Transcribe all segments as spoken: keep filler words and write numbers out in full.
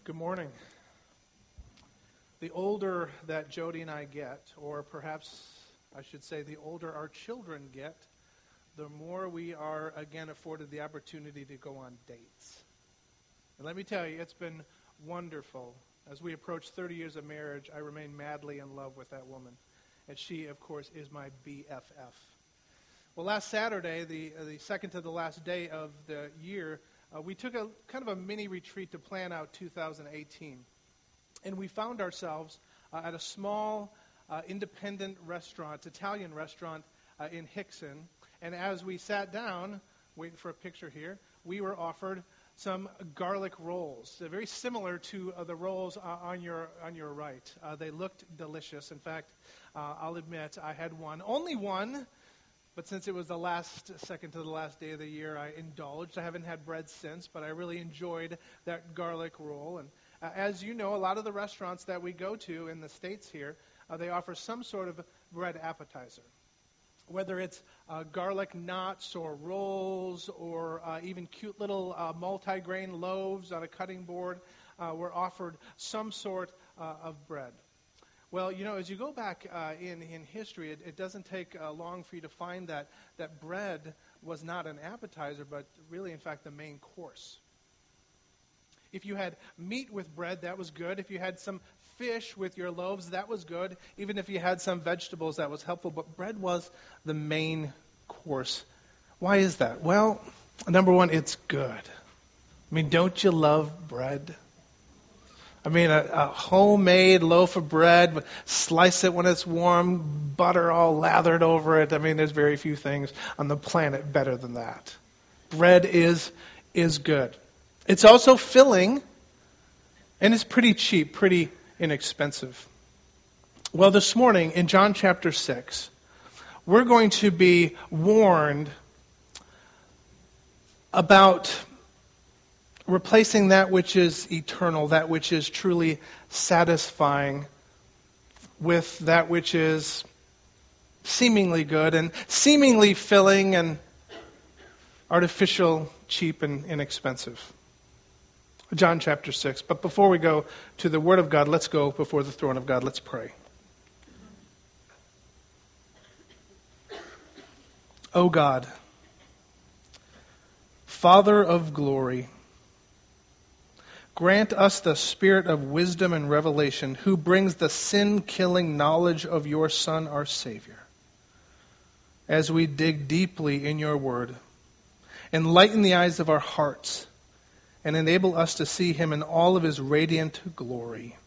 Good morning. The older that Jody and I get, or perhaps I should say the older our children get, the more we are again afforded the opportunity to go on dates. And let me tell you, it's been wonderful. As we approach thirty years of marriage, I remain madly in love with that woman. And she, of course, is my B F F. Well, last Saturday, the, uh, the second to the last day of the year, Uh, we took a kind of a mini retreat to plan out two thousand eighteen. And we found ourselves uh, at a small uh, independent restaurant, Italian restaurant uh, in Hickson. And as we sat down, waiting for a picture here, we were offered some garlic rolls. They're very similar to uh, the rolls uh, on your on your right. Uh, they looked delicious. In fact, uh, I'll admit I had one, only one. But since it was the last, second to the last day of the year, I indulged. I haven't had bread since, but I really enjoyed that garlic roll. And uh, as you know, a lot of the restaurants that we go to in the States here, uh, they offer some sort of bread appetizer. Whether it's uh, garlic knots or rolls or uh, even cute little uh, multi-grain loaves on a cutting board, uh, we're offered some sort uh, of bread. Well, you know, as you go back uh, in, in history, it, it doesn't take uh, long for you to find that, that bread was not an appetizer, but really, in fact, the main course. If you had meat with bread, that was good. If you had some fish with your loaves, that was good. Even if you had some vegetables, that was helpful. But bread was the main course. Why is that? Well, number one, it's good. I mean, don't you love bread? I mean, a, a homemade loaf of bread, slice it when it's warm, butter all lathered over it. I mean, there's very few things on the planet better than that. Bread is is good. It's also filling, and it's pretty cheap, pretty inexpensive. Well, this morning in John chapter six, we're going to be warned about replacing that which is eternal, that which is truly satisfying, with that which is seemingly good and seemingly filling and artificial, cheap, and inexpensive. John chapter six. But before we go to the Word of God, let's go before the throne of God. Let's pray. O God, Father of glory, grant us the spirit of wisdom and revelation, who brings the sin-killing knowledge of your Son, our Savior. As we dig deeply in your word, enlighten the eyes of our hearts and enable us to see him in all of his radiant glory.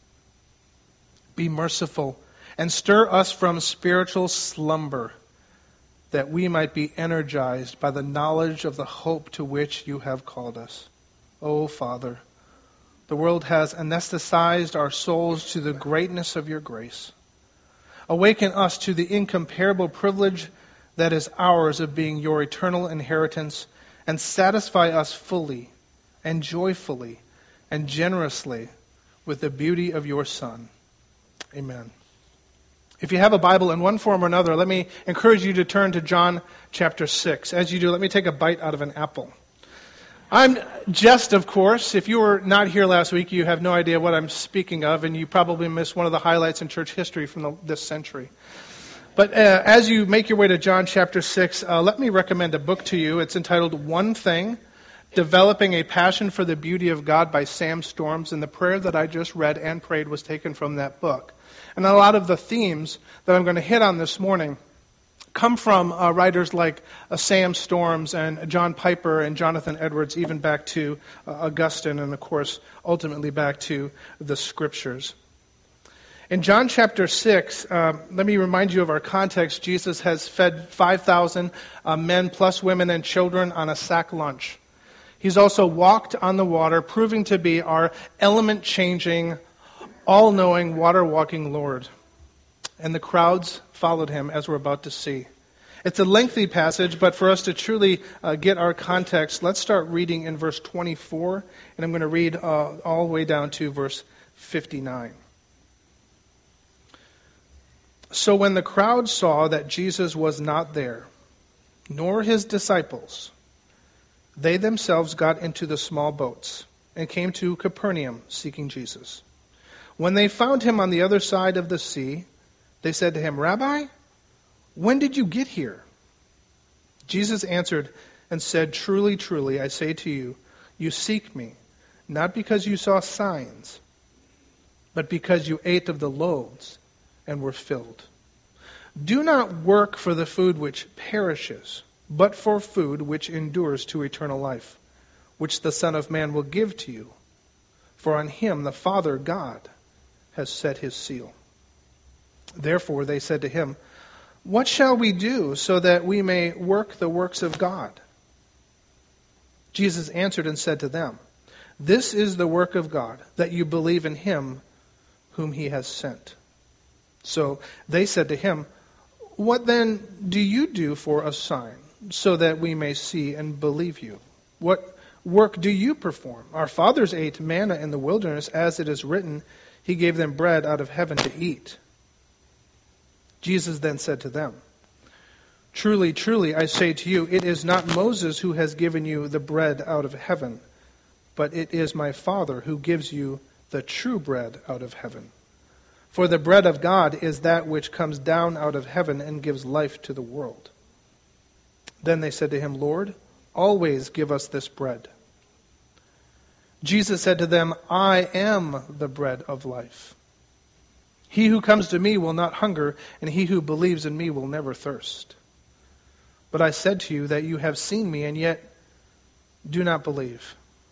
Be merciful and stir us from spiritual slumber, that we might be energized by the knowledge of the hope to which you have called us. O Father, the world has anesthetized our souls to the greatness of your grace. Awaken us to the incomparable privilege that is ours of being your eternal inheritance, and satisfy us fully and joyfully and generously with the beauty of your Son. Amen. If you have a Bible in one form or another, let me encourage you to turn to John chapter six. As you do, let me take a bite out of an apple. I'm just, of course, if you were not here last week, you have no idea what I'm speaking of, and you probably missed one of the highlights in church history from the, this century. But uh, as you make your way to John chapter six, uh, let me recommend a book to you. It's entitled One Thing, Developing a Passion for the Beauty of God by Sam Storms, and the prayer that I just read and prayed was taken from that book. And a lot of the themes that I'm going to hit on this morning come from uh, writers like uh, Sam Storms and John Piper and Jonathan Edwards, even back to uh, Augustine, and of course, ultimately back to the Scriptures. In John chapter six, uh, let me remind you of our context. Jesus has fed five thousand uh, men plus women and children on a sack lunch. He's also walked on the water, proving to be our element-changing, all-knowing, water-walking Lord. And the crowds followed him, as we're about to see. It's a lengthy passage, but for us to truly uh, get our context, let's start reading in verse twenty-four, and I'm going to read uh, all the way down to verse fifty-nine. So when the crowd saw that Jesus was not there, nor his disciples, they themselves got into the small boats and came to Capernaum seeking Jesus. When they found him on the other side of the sea, they said to him, "Rabbi, when did you get here?" Jesus answered and said, "Truly, truly, I say to you, you seek me, not because you saw signs, but because you ate of the loaves and were filled. Do not work for the food which perishes, but for food which endures to eternal life, which the Son of Man will give to you. For on him the Father God has set his seal." Therefore they said to him, "What shall we do so that we may work the works of God?" Jesus answered and said to them, "This is the work of God, that you believe in him whom he has sent." So they said to him, "What then do you do for a sign, so that we may see and believe you? What work do you perform? Our fathers ate manna in the wilderness, as it is written, he gave them bread out of heaven to eat." Jesus then said to them, "Truly, truly, I say to you, it is not Moses who has given you the bread out of heaven, but it is my Father who gives you the true bread out of heaven. For the bread of God is that which comes down out of heaven and gives life to the world." Then they said to him, "Lord, always give us this bread." Jesus said to them, "I am the bread of life. He who comes to me will not hunger, and he who believes in me will never thirst. But I said to you that you have seen me, and yet do not believe.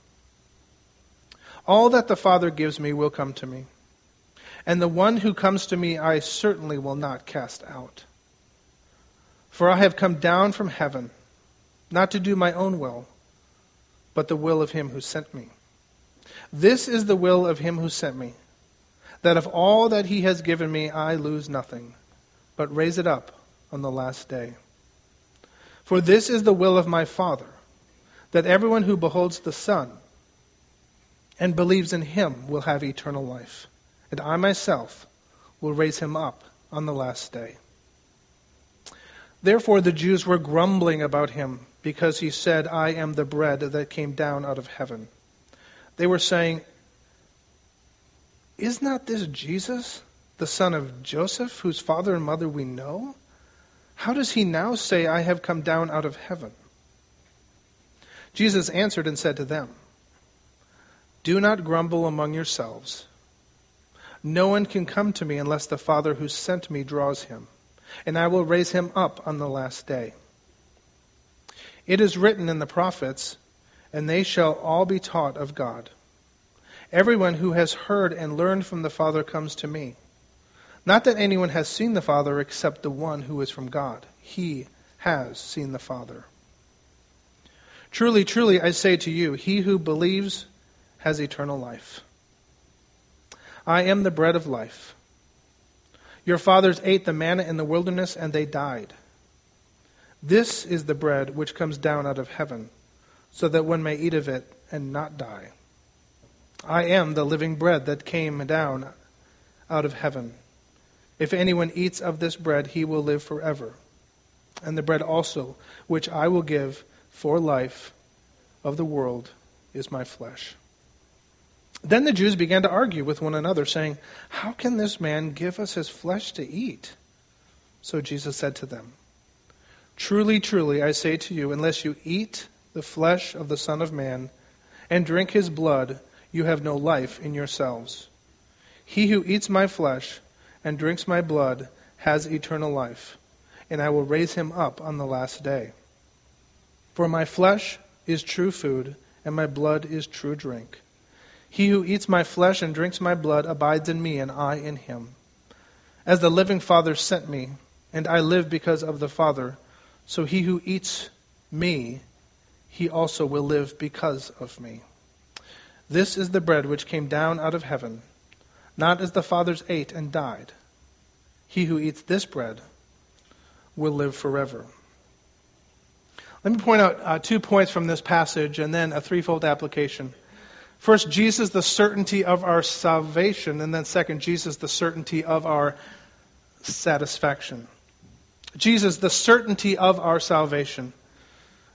All that the Father gives me will come to me, and the one who comes to me I certainly will not cast out. For I have come down from heaven, not to do my own will, but the will of him who sent me. This is the will of him who sent me, that of all that he has given me I lose nothing, but raise it up on the last day. For this is the will of my Father, that everyone who beholds the Son and believes in him will have eternal life, and I myself will raise him up on the last day." Therefore the Jews were grumbling about him, because he said, "I am the bread that came down out of heaven." They were saying, "Is not this Jesus, the son of Joseph, whose father and mother we know? How does he now say, 'I have come down out of heaven'?" Jesus answered and said to them, "Do not grumble among yourselves. No one can come to me unless the Father who sent me draws him, and I will raise him up on the last day. It is written in the prophets, and they shall all be taught of God. Everyone who has heard and learned from the Father comes to me. Not that anyone has seen the Father except the one who is from God. He has seen the Father. Truly, truly, I say to you, he who believes has eternal life. I am the bread of life. Your fathers ate the manna in the wilderness, and they died. This is the bread which comes down out of heaven, so that one may eat of it and not die. I am the living bread that came down out of heaven. If anyone eats of this bread, he will live forever. And the bread also, which I will give for life of the world, is my flesh." Then the Jews began to argue with one another, saying, "How can this man give us his flesh to eat?" So Jesus said to them, "Truly, truly, I say to you, unless you eat the flesh of the Son of Man and drink his blood, you have no life in yourselves. He who eats my flesh and drinks my blood has eternal life, and I will raise him up on the last day. For my flesh is true food, and my blood is true drink. He who eats my flesh and drinks my blood abides in me, and I in him. As the living Father sent me, and I live because of the Father, so he who eats me, he also will live because of me. This is the bread which came down out of heaven, not as the fathers ate and died. He who eats this bread will live forever." Let me point out uh, two points from this passage and then a threefold application. First, Jesus, the certainty of our salvation, and then second, Jesus, the certainty of our satisfaction. Jesus, the certainty of our salvation.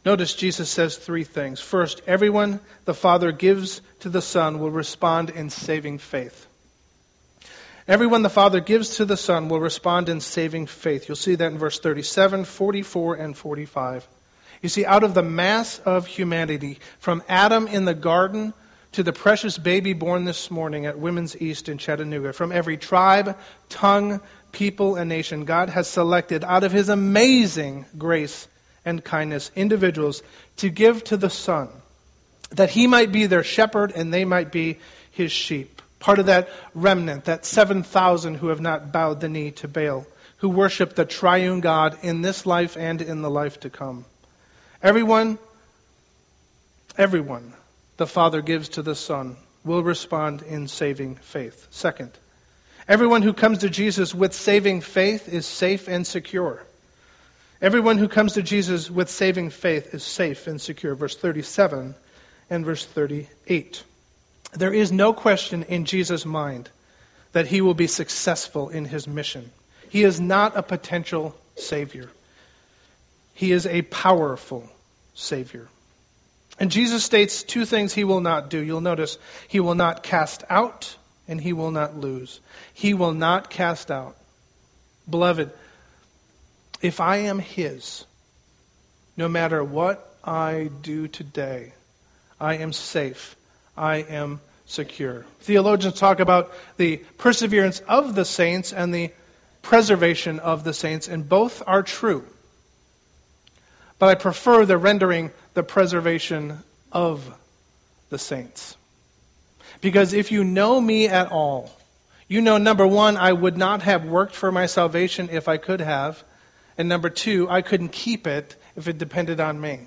Notice Jesus says three things. First, everyone the Father gives to the Son will respond in saving faith. Everyone the Father gives to the Son will respond in saving faith. You'll see that in verse thirty-seven, forty-four, and forty-five. You see, out of the mass of humanity, from Adam in the garden to the precious baby born this morning at Women's East in Chattanooga, from every tribe, tongue, people, and nation, God has selected out of His amazing grace and kindness individuals to give to the Son, that He might be their shepherd and they might be His sheep. Part of that remnant, that seven thousand who have not bowed the knee to Baal, who worship the triune God in this life and in the life to come. Everyone, everyone the Father gives to the Son will respond in saving faith. Second, everyone who comes to Jesus with saving faith is safe and secure. Everyone who comes to Jesus with saving faith is safe and secure. Verse thirty-seven and verse thirty-eight. There is no question in Jesus' mind that He will be successful in His mission. He is not a potential Savior. He is a powerful Savior. And Jesus states two things He will not do. You'll notice He will not cast out and He will not lose. He will not cast out. Beloved, if I am His, no matter what I do today, I am safe. I am secure. Theologians talk about the perseverance of the saints and the preservation of the saints, and both are true. But I prefer the rendering the preservation of the saints. Because if you know me at all, you know, number one, I would not have worked for my salvation if I could have. And number two, I couldn't keep it if it depended on me.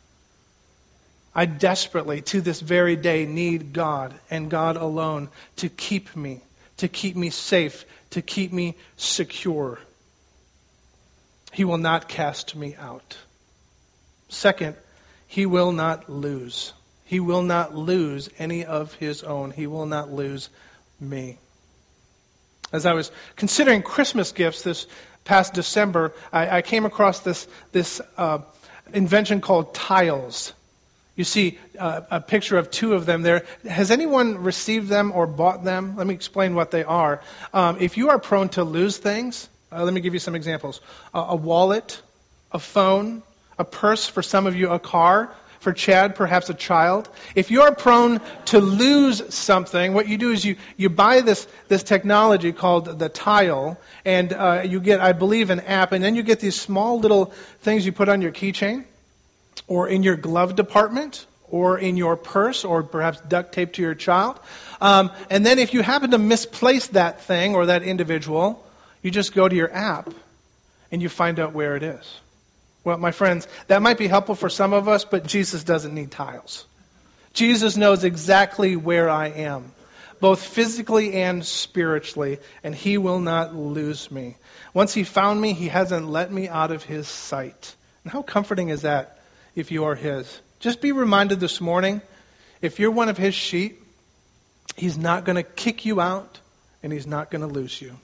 I desperately, to this very day, need God and God alone to keep me, to keep me safe, to keep me secure. He will not cast me out. Second, He will not lose. He will not lose any of His own. He will not lose me. As I was considering Christmas gifts this past December, I, I came across this, this uh, invention called tiles. You see uh, a picture of two of them there. Has anyone received them or bought them? Let me explain what they are. Um, if you are prone to lose things, uh, let me give you some examples. Uh, a wallet, a phone, a purse, for some of you a car, for Chad perhaps a child. If you're prone to lose something, what you do is you, you buy this, this technology called the tile, and uh, you get, I believe, an app, and then you get these small little things you put on your keychain, or in your glove department, or in your purse, or perhaps duct tape to your child. Um, and then if you happen to misplace that thing or that individual, you just go to your app and you find out where it is. Well, my friends, that might be helpful for some of us, but Jesus doesn't need tiles. Jesus knows exactly where I am, both physically and spiritually, and He will not lose me. Once He found me, He hasn't let me out of His sight. And how comforting is that if you are His? Just be reminded this morning, if you're one of His sheep, He's not going to kick you out, and He's not going to lose you.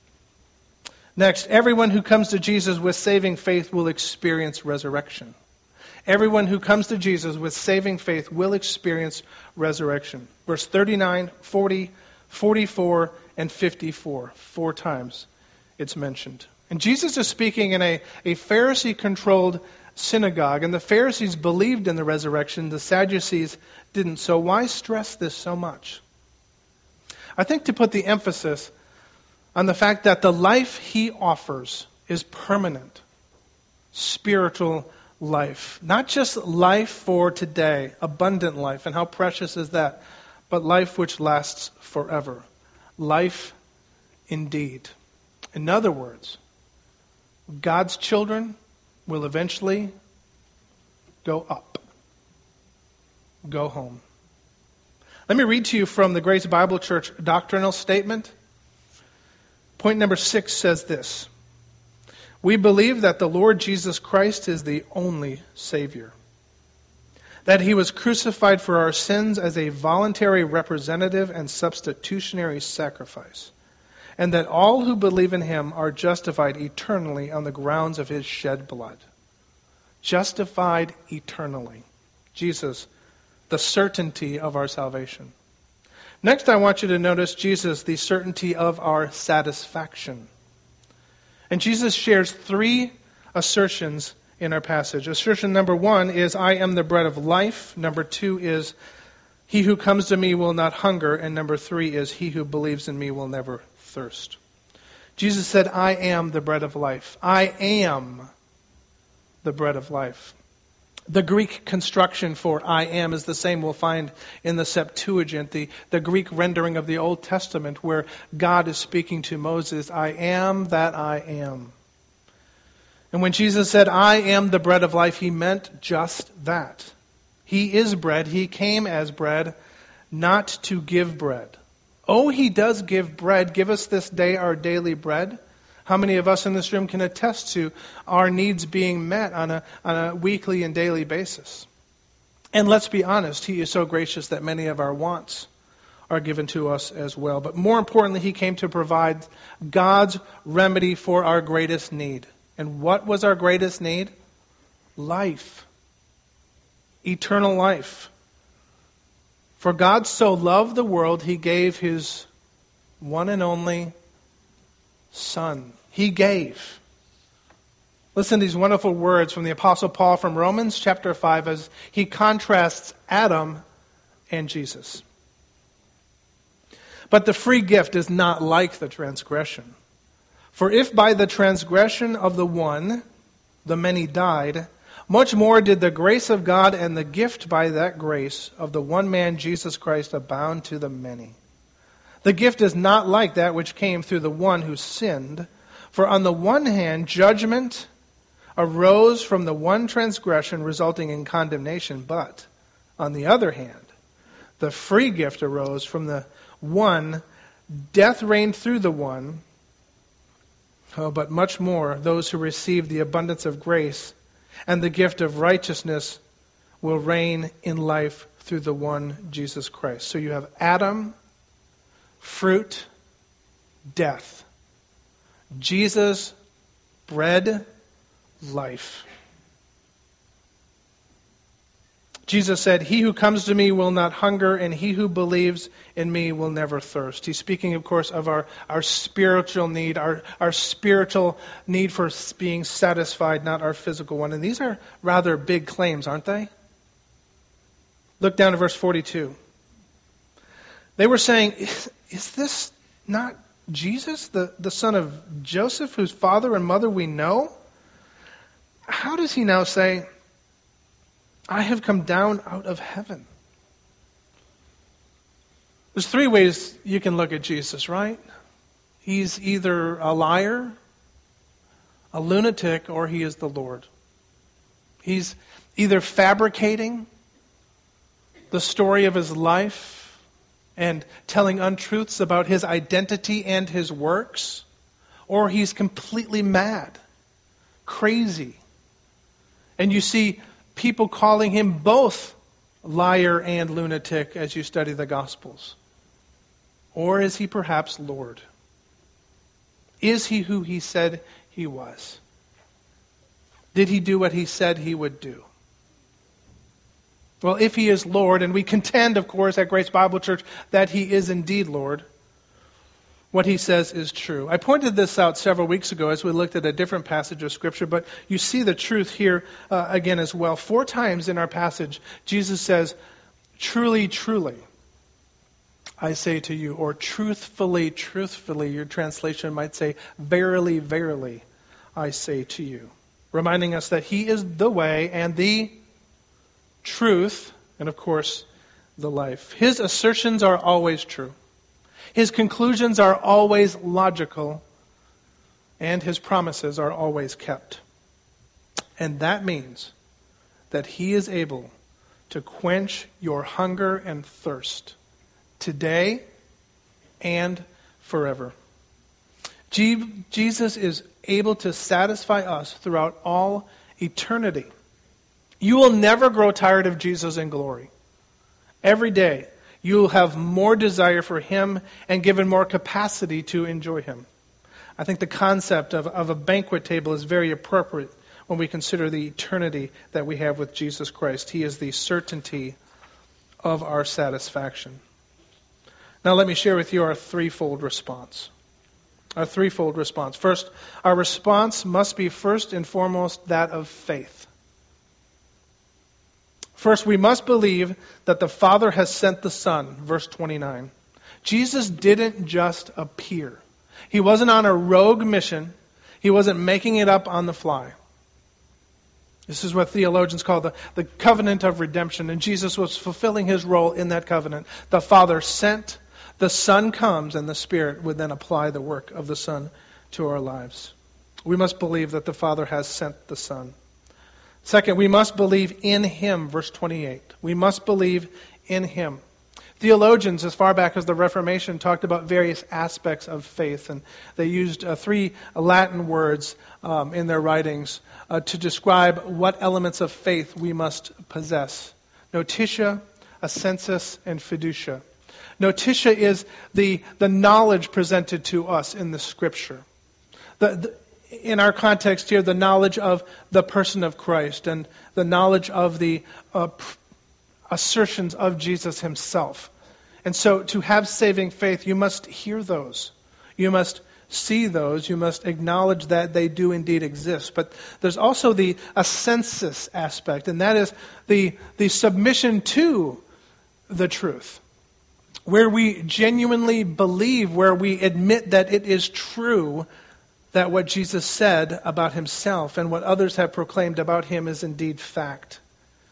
Next, everyone who comes to Jesus with saving faith will experience resurrection. Everyone who comes to Jesus with saving faith will experience resurrection. Verse thirty-nine, forty, forty-four, and fifty-four. Four times it's mentioned. And Jesus is speaking in a, a Pharisee-controlled synagogue, and the Pharisees believed in the resurrection. The Sadducees didn't. So why stress this so much? I think to put the emphasis on the fact that the life He offers is permanent, spiritual life. Not just life for today, abundant life, and how precious is that, but life which lasts forever. Life indeed. In other words, God's children will eventually go up, go home. Let me read to you from the Grace Bible Church doctrinal statement. Point number six says this: we believe that the Lord Jesus Christ is the only Savior, that He was crucified for our sins as a voluntary representative and substitutionary sacrifice, and that all who believe in Him are justified eternally on the grounds of His shed blood. justified eternally. Jesus, the certainty of our salvation. Next, I want you to notice Jesus, the certainty of our satisfaction. And Jesus shares three assertions in our passage. Assertion number one is, I am the bread of life. Number two is, he who comes to me will not hunger. And number three is, he who believes in me will never thirst. Jesus said, I am the bread of life. I am the bread of life. The Greek construction for I am is the same we'll find in the Septuagint, the, the Greek rendering of the Old Testament, where God is speaking to Moses, I am that I am. And when Jesus said, I am the bread of life, he meant just that. He is bread. He came as bread, not to give bread. Oh, he does give bread. Give us this day our daily bread. How many of us in this room can attest to our needs being met on a, on a weekly and daily basis? And let's be honest, he is so gracious that many of our wants are given to us as well. But more importantly, he came to provide God's remedy for our greatest need. And what was our greatest need? Life. Eternal life. For God so loved the world, he gave his one and only Son. He gave. Listen to these wonderful words from the Apostle Paul from Romans chapter five as he contrasts Adam and Jesus. But the free gift is not like the transgression. For if by the transgression of the one the many died, much more did the grace of God and the gift by that grace of the one man Jesus Christ abound to the many. The gift is not like that which came through the one who sinned. For on the one hand, judgment arose from the one transgression resulting in condemnation. But on the other hand, the free gift arose from the one, death reigned through the one. Oh, but much more, those who receive the abundance of grace and the gift of righteousness will reign in life through the one, Jesus Christ. So you have Adam, fruit, death. Jesus, bread, life. Jesus said, he who comes to me will not hunger, and he who believes in me will never thirst. He's speaking, of course, of our, our spiritual need, our, our spiritual need for being satisfied, not our physical one. And these are rather big claims, aren't they? Look down to verse forty-two. They were saying, is, is this not Jesus, the, the son of Joseph, whose father and mother we know? How does he now say, I have come down out of heaven? There's three ways you can look at Jesus, right? He's either a liar, a lunatic, or he is the Lord. He's either fabricating the story of his life and telling untruths about his identity and his works, or he's completely mad, crazy. And you see people calling him both liar and lunatic as you study the Gospels. Or is he perhaps Lord? Is he who he said he was? Did he do what he said he would do? Well, if he is Lord, and we contend, of course, at Grace Bible Church that he is indeed Lord, what he says is true. I pointed this out several weeks ago as we looked at a different passage of Scripture, but you see the truth here uh, again as well. Four times in our passage, Jesus says, truly, truly, I say to you, or truthfully, truthfully, your translation might say, verily, verily, I say to you. Reminding us that he is the way and the truth, and of course, the life. His assertions are always true. His conclusions are always logical, and his promises are always kept. And that means that he is able to quench your hunger and thirst today and forever. G- Jesus is able to satisfy us throughout all eternity. You will never grow tired of Jesus in glory. Every day, you will have more desire for him and given more capacity to enjoy him. I think the concept of, of a banquet table is very appropriate when we consider the eternity that we have with Jesus Christ. He is the certainty of our satisfaction. Now let me share with you our threefold response. Our threefold response. First, our response must be first and foremost that of faith. First, we must believe that the Father has sent the Son, verse twenty-nine. Jesus didn't just appear. He wasn't on a rogue mission. He wasn't making it up on the fly. This is what theologians call the, the covenant of redemption, and Jesus was fulfilling his role in that covenant. The Father sent, the Son comes, and the Spirit would then apply the work of the Son to our lives. We must believe that the Father has sent the Son. Second, we must believe in Him, verse twenty-eight. We must believe in Him. Theologians, as far back as the Reformation, talked about various aspects of faith, and they used uh, three Latin words um, in their writings uh, to describe what elements of faith we must possess. Notitia, assensus, and fiducia. Notitia is the, the knowledge presented to us in the Scripture. The, the, in our context here, the knowledge of the person of Christ and the knowledge of the uh, assertions of Jesus himself. And so to have saving faith, you must hear those. You must see those. You must acknowledge that they do indeed exist. But there's also the assensus aspect, and that is the, the submission to the truth, where we genuinely believe, where we admit that it is true that what Jesus said about himself and what others have proclaimed about him is indeed fact.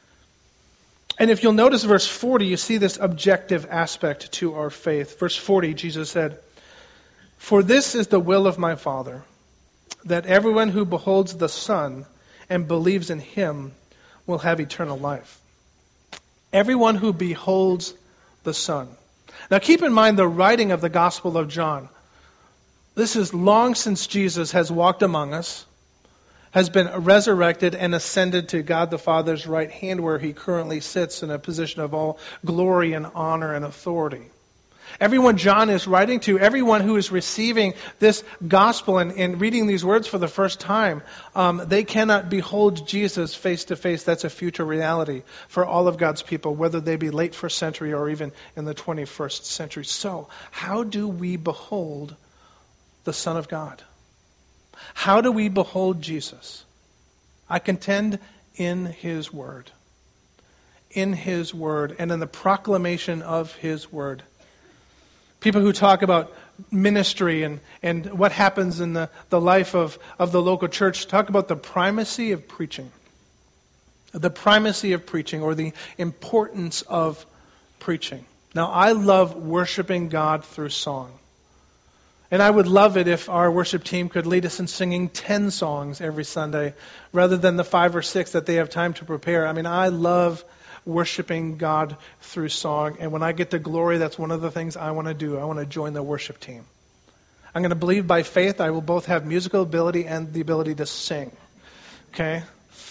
And if you'll notice verse forty, you see this objective aspect to our faith. Verse forty, Jesus said, "For this is the will of my Father, that everyone who beholds the Son and believes in him will have eternal life." Everyone who beholds the Son. Now keep in mind the writing of the Gospel of John. This is long since Jesus has walked among us, has been resurrected and ascended to God the Father's right hand, where he currently sits in a position of all glory and honor and authority. Everyone John is writing to, everyone who is receiving this gospel and, and reading these words for the first time, um, they cannot behold Jesus face to face. That's a future reality for all of God's people, whether they be late first century or even in the twenty-first century. So, how do we behold the Son of God? How do we behold Jesus? I contend in His Word. In His Word and in the proclamation of His Word. People who talk about ministry and, and what happens in the, the life of, of the local church talk about the primacy of preaching. The primacy of preaching, or the importance of preaching. Now, I love worshiping God through song. And I would love it if our worship team could lead us in singing ten songs every Sunday rather than the five or six that they have time to prepare. I mean, I love worshiping God through song. And when I get to glory, that's one of the things I want to do. I want to join the worship team. I'm going to believe by faith I will both have musical ability and the ability to sing. Okay?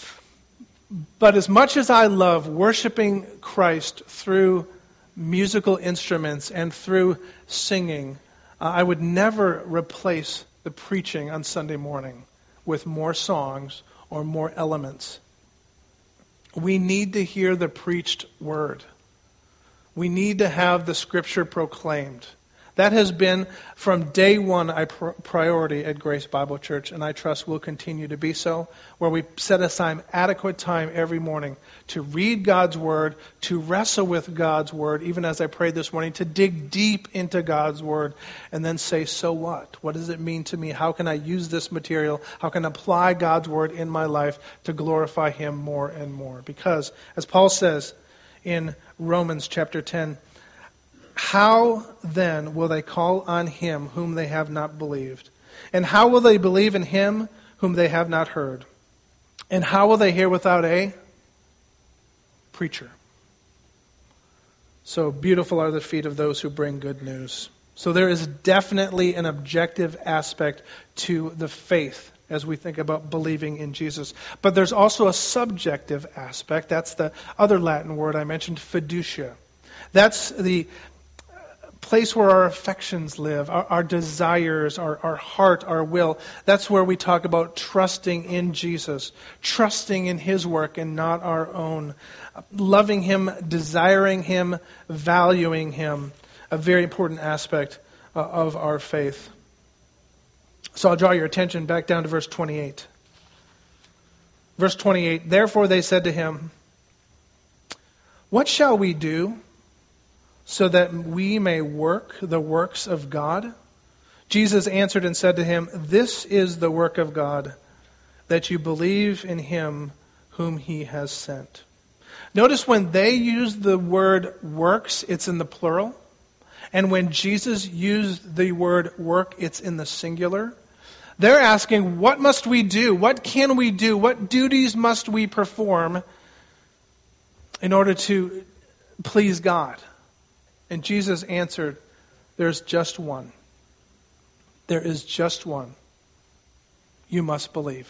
But as much as I love worshiping Christ through musical instruments and through singing, Uh, I would never replace the preaching on Sunday morning with more songs or more elements. We need to hear the preached word. We need to have the Scripture proclaimed. That has been from day one a priority at Grace Bible Church, and I trust will continue to be so, where we set aside adequate time every morning to read God's Word, to wrestle with God's Word, even as I prayed this morning, to dig deep into God's Word, and then say, so what? What does it mean to me? How can I use this material? How can I apply God's Word in my life to glorify Him more and more? Because, as Paul says in Romans chapter ten, how then will they call on Him whom they have not believed? And how will they believe in Him whom they have not heard? And how will they hear without a preacher? So beautiful are the feet of those who bring good news. So there is definitely an objective aspect to the faith as we think about believing in Jesus. But there's also a subjective aspect. That's the other Latin word I mentioned, fiducia. That's the place where our affections live, our, our desires, our, our heart, our will. That's where we talk about trusting in Jesus, trusting in His work and not our own, loving Him, desiring Him, valuing Him, a very important aspect uh, of our faith. So I'll draw your attention back down to verse twenty-eight. Verse twenty-eight, therefore they said to Him, what shall we do so that we may work the works of God? Jesus answered and said to him, this is the work of God, that you believe in Him whom He has sent. Notice when they use the word works, it's in the plural. And when Jesus used the word work, it's in the singular. They're asking, what must we do? What can we do? What duties must we perform in order to please God? And Jesus answered, there's just one. There is just one. You must believe.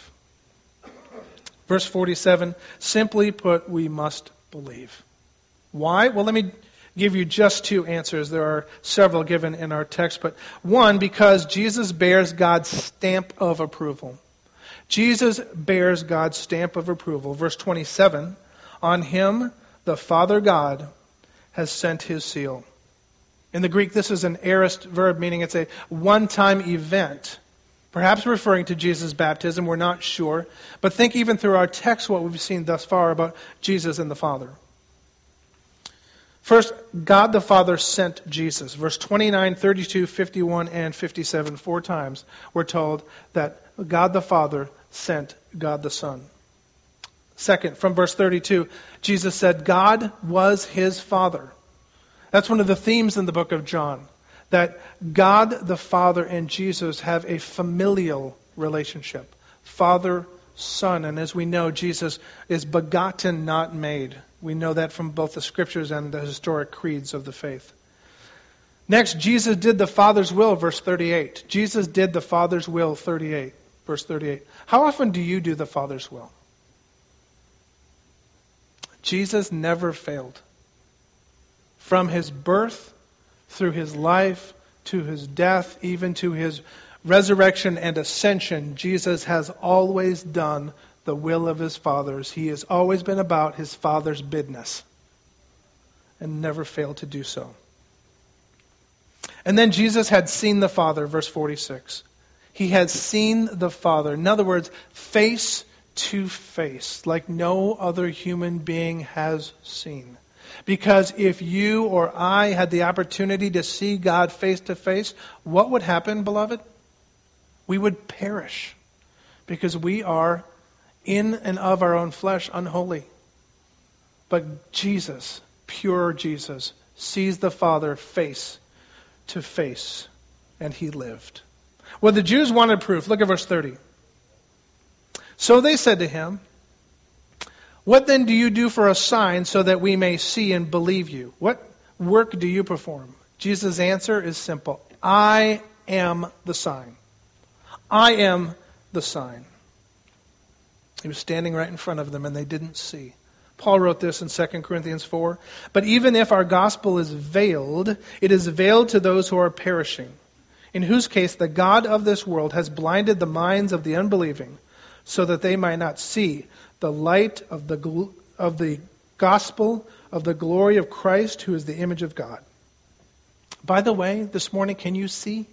Verse forty-seven, simply put, we must believe. Why? Well, let me give you just two answers. There are several given in our text, but one, because Jesus bears God's stamp of approval. Jesus bears God's stamp of approval. Verse twenty-seven, on Him the Father God has sent His seal. In the Greek, this is an aorist verb, meaning it's a one-time event, perhaps referring to Jesus' baptism. We're not sure. But think even through our text what we've seen thus far about Jesus and the Father. First, God the Father sent Jesus. Verse twenty-nine, thirty-two, fifty-one, and fifty-seven, four times we're told that God the Father sent God the Son. Second, from verse thirty-two, Jesus said God was His Father. That's one of the themes in the book of John, that God the Father and Jesus have a familial relationship. Father, Son. And as we know, Jesus is begotten, not made. We know that from both the Scriptures and the historic creeds of the faith. Next, Jesus did the Father's will, verse thirty-eight. Jesus did the Father's will, thirty-eight, verse thirty-eight. How often do you do the Father's will? Jesus never failed. From His birth, through His life, to His death, even to His resurrection and ascension, Jesus has always done the will of His Father's. He has always been about His Father's business and never failed to do so. And then Jesus had seen the Father, verse forty-six. He had seen the Father. In other words, face to face, like no other human being has seen. Because if you or I had the opportunity to see God face to face, what would happen, beloved? We would perish. Because we are in and of our own flesh unholy. But Jesus, pure Jesus, sees the Father face to face, and He lived. Well, the Jews wanted proof. Look at verse thirty. So they said to Him, what then do you do for a sign so that we may see and believe you? What work do you perform? Jesus' answer is simple. I am the sign. I am the sign. He was standing right in front of them and they didn't see. Paul wrote this in Second Corinthians four. But even if our gospel is veiled, it is veiled to those who are perishing, in whose case the God of this world has blinded the minds of the unbelieving, so that they might not see the light of the gl- of the gospel of the glory of Christ, who is the image of God. By the way, this morning, can you see?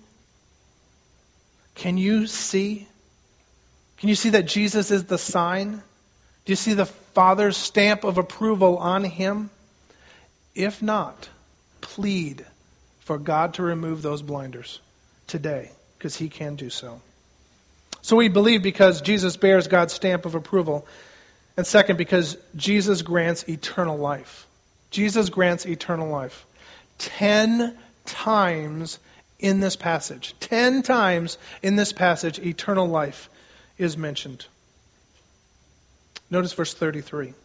Can you see? Can you see that Jesus is the sign? Do you see the Father's stamp of approval on Him? If not, plead for God to remove those blinders today, because He can do so. So we believe because Jesus bears God's stamp of approval. And second, because Jesus grants eternal life. Jesus grants eternal life. Ten times in this passage, ten times in this passage, eternal life is mentioned. Notice verse thirty-three.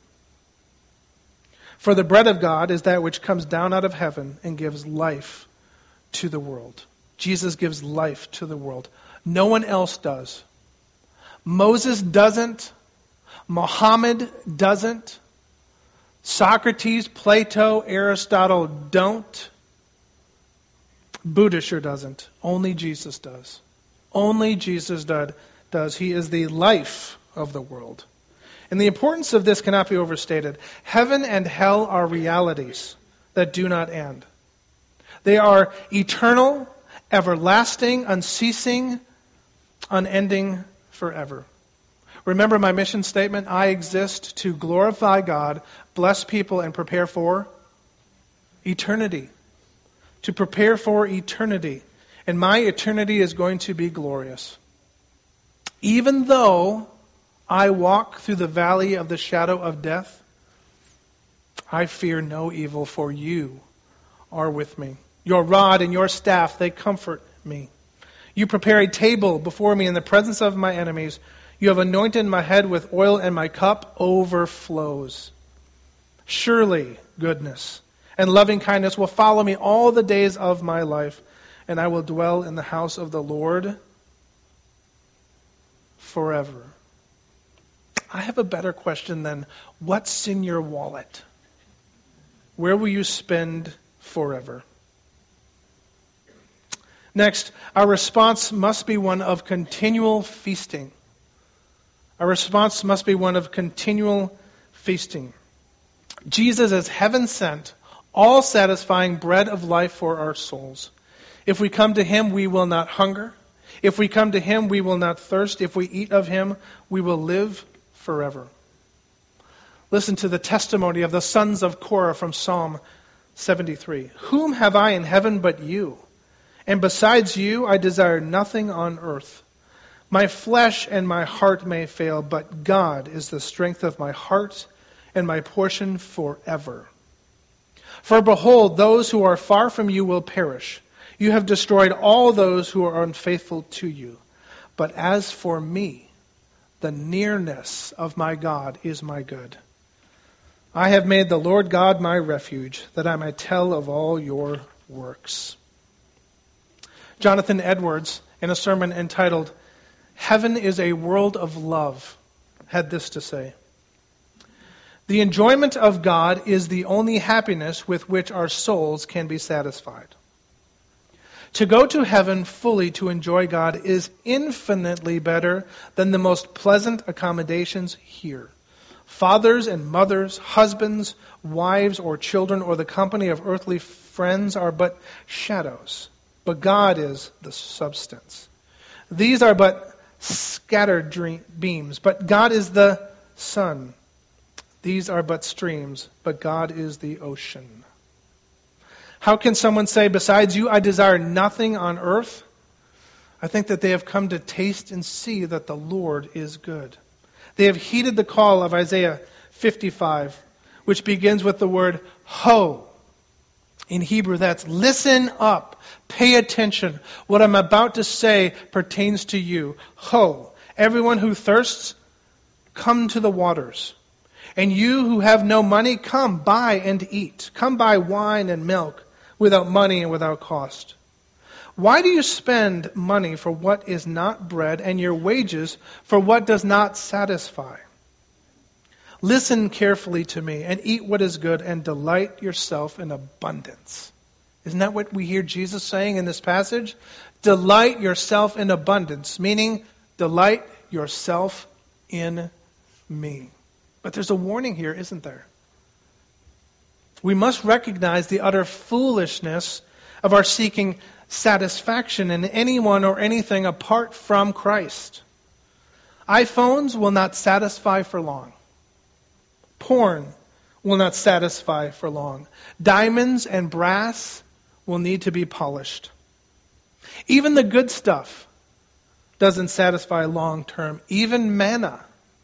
For the bread of God is that which comes down out of heaven and gives life to the world. Jesus gives life to the world. No one else does. Moses doesn't. Muhammad doesn't. Socrates, Plato, Aristotle don't. Buddha sure doesn't. Only Jesus does. Only Jesus does. He is the life of the world. And the importance of this cannot be overstated. Heaven and hell are realities that do not end. They are eternal, everlasting, unceasing, unending, forever. Remember my mission statement? I exist to glorify God, bless people, and prepare for eternity. To prepare for eternity. And my eternity is going to be glorious. Even though I walk through the valley of the shadow of death, I fear no evil, for you are with me. Your rod and your staff, they comfort me. You prepare a table before me in the presence of my enemies. You have anointed my head with oil, and my cup overflows. Surely goodness and loving kindness will follow me all the days of my life, and I will dwell in the house of the Lord forever. I have a better question than, what's in your wallet? Where will you spend forever? Next, our response must be one of continual feasting. Our response must be one of continual feasting. Jesus is heaven sent, all satisfying bread of life for our souls. If we come to Him, we will not hunger. If we come to Him, we will not thirst. If we eat of Him, we will live forever. Listen to the testimony of the sons of Korah from Psalm seventy-three. Whom have I in heaven but you? And besides you, I desire nothing on earth. My flesh and my heart may fail, but God is the strength of my heart and my portion forever. For behold, those who are far from you will perish. You have destroyed all those who are unfaithful to you. But as for me, the nearness of my God is my good. I have made the Lord God my refuge, that I might tell of all your works. Jonathan Edwards, in a sermon entitled, Heaven is a World of Love, had this to say. The enjoyment of God is the only happiness with which our souls can be satisfied. To go to heaven fully to enjoy God is infinitely better than the most pleasant accommodations here. Fathers and mothers, husbands, wives, or children, or the company of earthly friends are but shadows, but God is the substance. These are but scattered dream, beams, but God is the sun. These are but streams, but God is the ocean. How can someone say, besides you, I desire nothing on earth? I think that they have come to taste and see that the Lord is good. They have heeded the call of Isaiah fifty-five, which begins with the word ho. In Hebrew, that's listen up, pay attention. What I'm about to say pertains to you. Ho, everyone who thirsts, come to the waters. And you who have no money, come buy and eat. Come buy wine and milk without money and without cost. Why do you spend money for what is not bread and your wages for what does not satisfy? Listen carefully to me and eat what is good and delight yourself in abundance. Isn't that what we hear Jesus saying in this passage? Delight yourself in abundance, meaning delight yourself in me. But there's a warning here, isn't there? We must recognize the utter foolishness of our seeking satisfaction in anyone or anything apart from Christ. iPhones will not satisfy for long. Porn will not satisfy for long. Diamonds and brass will need to be polished. Even the good stuff doesn't satisfy long term. Even manna.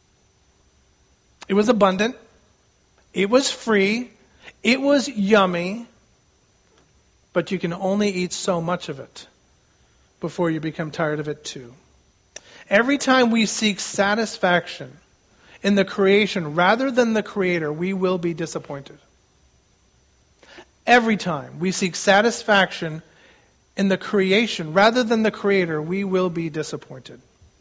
It was abundant. It was free. It was yummy. But you can only eat so much of it before you become tired of it too. Every time we seek satisfaction in the creation rather than the Creator, we will be disappointed. Every time we seek satisfaction in the creation rather than the Creator, we will be disappointed.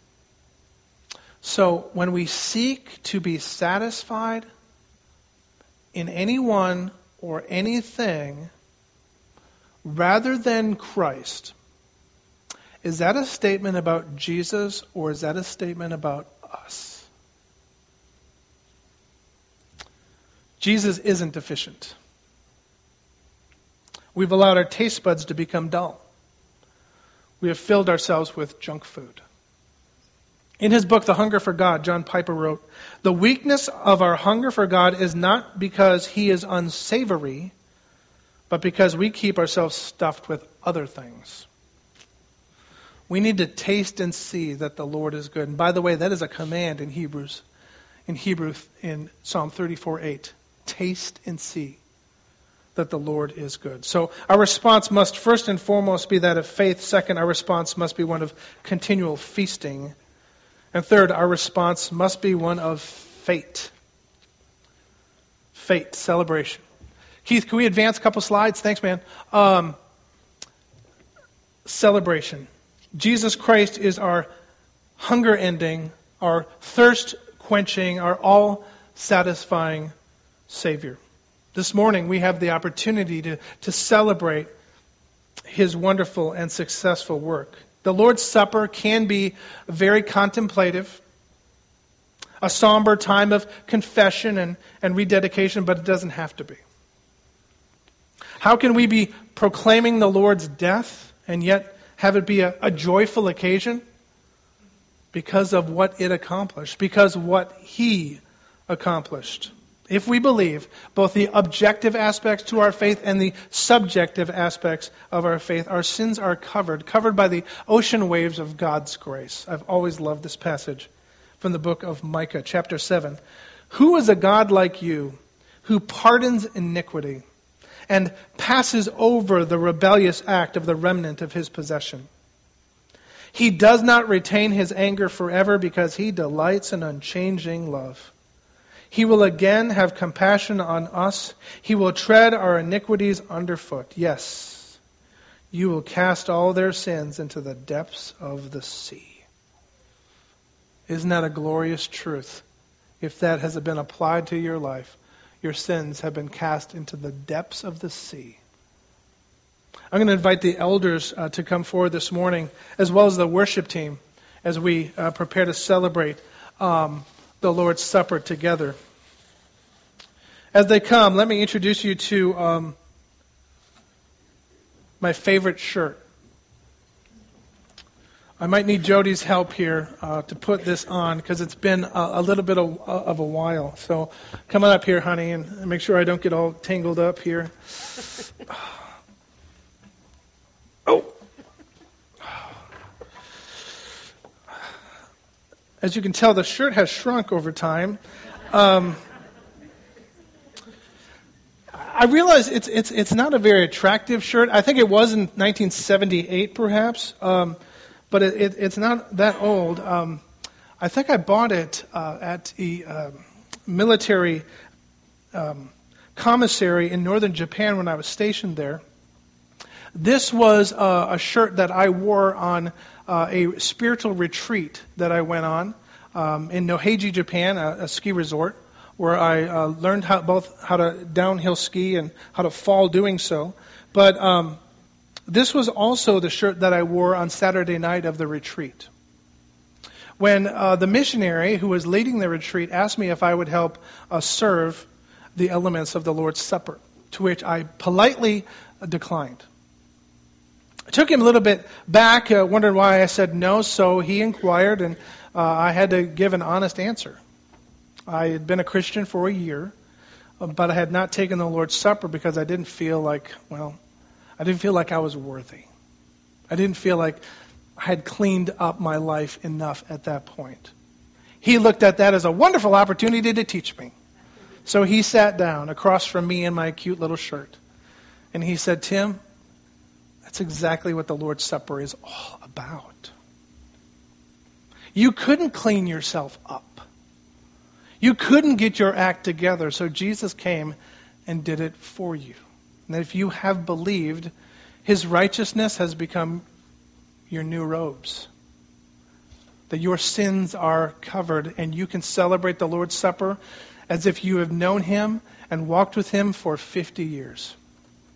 So when we seek to be satisfied in anyone or anything, rather than Christ, is that a statement about Jesus or is that a statement about us? Jesus isn't deficient. We've allowed our taste buds to become dull. We have filled ourselves with junk food. In his book, The Hunger for God, John Piper wrote, "The weakness of our hunger for God is not because he is unsavory, but because we keep ourselves stuffed with other things." We need to taste and see that the Lord is good. And by the way, that is a command in Hebrews, in Hebrew, in Psalm thirty-four eight. Taste and see that the Lord is good. So our response must first and foremost be that of faith. Second, our response must be one of continual feasting. And third, our response must be one of fate. Fate, celebration. Keith, can we advance a couple slides? Thanks, man. Um, celebration. Jesus Christ is our hunger ending, our thirst quenching, our all satisfying Savior. This morning we have the opportunity to, to celebrate his wonderful and successful work. The Lord's Supper can be very contemplative, a somber time of confession and, and rededication, but it doesn't have to be. How can we be proclaiming the Lord's death and yet have it be a, a joyful occasion? Because of what it accomplished, because what he accomplished. If we believe both the objective aspects to our faith and the subjective aspects of our faith, our sins are covered, covered by the ocean waves of God's grace. I've always loved this passage from the book of Micah, chapter seven. Who is a God like you, who pardons iniquity and passes over the rebellious act of the remnant of his possession? He does not retain his anger forever because he delights in unchanging love. He will again have compassion on us. He will tread our iniquities underfoot. Yes, you will cast all their sins into the depths of the sea. Isn't that a glorious truth? If that has been applied to your life, your sins have been cast into the depths of the sea. I'm going to invite the elders uh, to come forward this morning, as well as the worship team, as we uh, prepare to celebrate um, the Lord's Supper together. As they come, let me introduce you to um, my favorite shirt. I might need Jody's help here uh, to put this on because it's been a, a little bit of, of a while. So come on up here, honey, and make sure I don't get all tangled up here. Oh! As you can tell, the shirt has shrunk over time. Um, I realize it's it's it's not a very attractive shirt. I think it was in nineteen seventy-eight, perhaps, um, but it, it, it's not that old. Um, I think I bought it uh, at a uh, military um, commissary in northern Japan when I was stationed there. This was uh, a shirt that I wore on uh, a spiritual retreat that I went on um, in Noheiji, Japan, a, a ski resort, where I uh, learned how, both how to downhill ski and how to fall doing so. But um, this was also the shirt that I wore on Saturday night of the retreat. When uh, the missionary who was leading the retreat asked me if I would help uh, serve the elements of the Lord's Supper, to which I politely uh, declined. I took him a little bit back, uh, wondered why I said no, so he inquired, and uh, I had to give an honest answer. I had been a Christian for a year, uh, but I had not taken the Lord's Supper because I didn't feel like, well, I didn't feel like I was worthy. I didn't feel like I had cleaned up my life enough at that point. He looked at that as a wonderful opportunity to teach me. So he sat down across from me in my cute little shirt, and he said, "Tim, that's exactly what the Lord's Supper is all about. You couldn't clean yourself up. You couldn't get your act together, so Jesus came and did it for you. And if you have believed, his righteousness has become your new robes. That your sins are covered, and you can celebrate the Lord's Supper as if you have known him and walked with him for fifty years.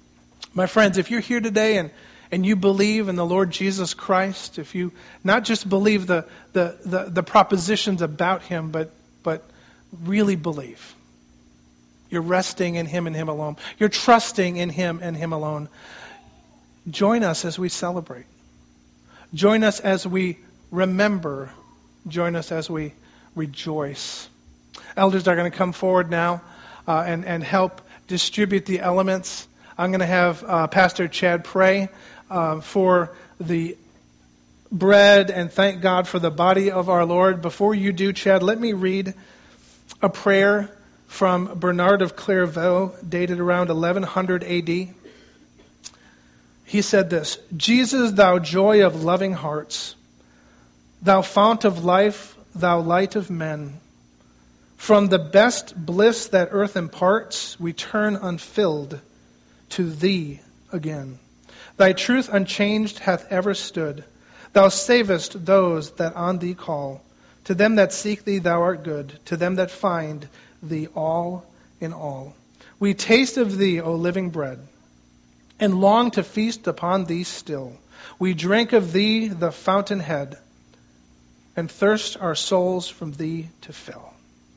My friends, if you're here today and, and you believe in the Lord Jesus Christ, if you not just believe the, the, the, the propositions about Him, but, but really believe, you're resting in Him and Him alone, you're trusting in Him and Him alone, join us as we celebrate. Join us as we remember. Join us as we rejoice. Elders are going to come forward now uh, and, and help distribute the elements. I'm going to have uh, Pastor Chad pray uh, for the bread and thank God for the body of our Lord. Before you do, Chad, let me read a prayer from Bernard of Clairvaux, dated around eleven hundred A D. He said this: Jesus, thou joy of loving hearts, thou fount of life, thou light of men, from the best bliss that earth imparts, we turn unfilled to Thee again. Thy truth unchanged hath ever stood. Thou savest those that on Thee call. To them that seek Thee thou art good. To them that find Thee all in all. We taste of Thee, O living bread, and long to feast upon Thee still. We drink of Thee, the fountainhead, and thirst our souls from Thee to fill.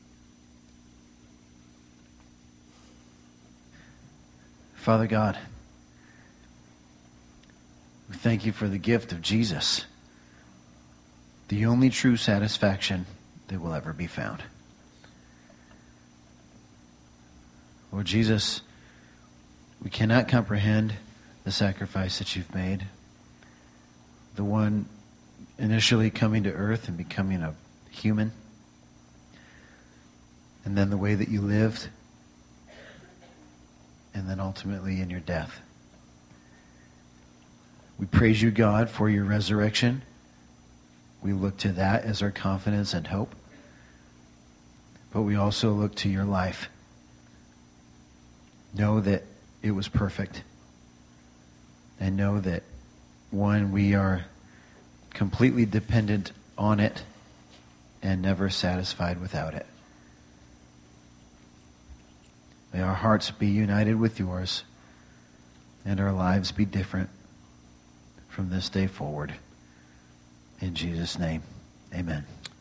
Father God, we thank You for the gift of Jesus, the only true satisfaction that will ever be found. Lord Jesus, we cannot comprehend the sacrifice that You've made, the one initially coming to earth and becoming a human, and then the way that You lived, and then ultimately in Your death. We praise You, God, for Your resurrection. We look to that as our confidence and hope. But we also look to Your life. Know that it was perfect. And know that, one, we are completely dependent on it and never satisfied without it. May our hearts be united with Yours and our lives be different from this day forward. In Jesus' name, amen.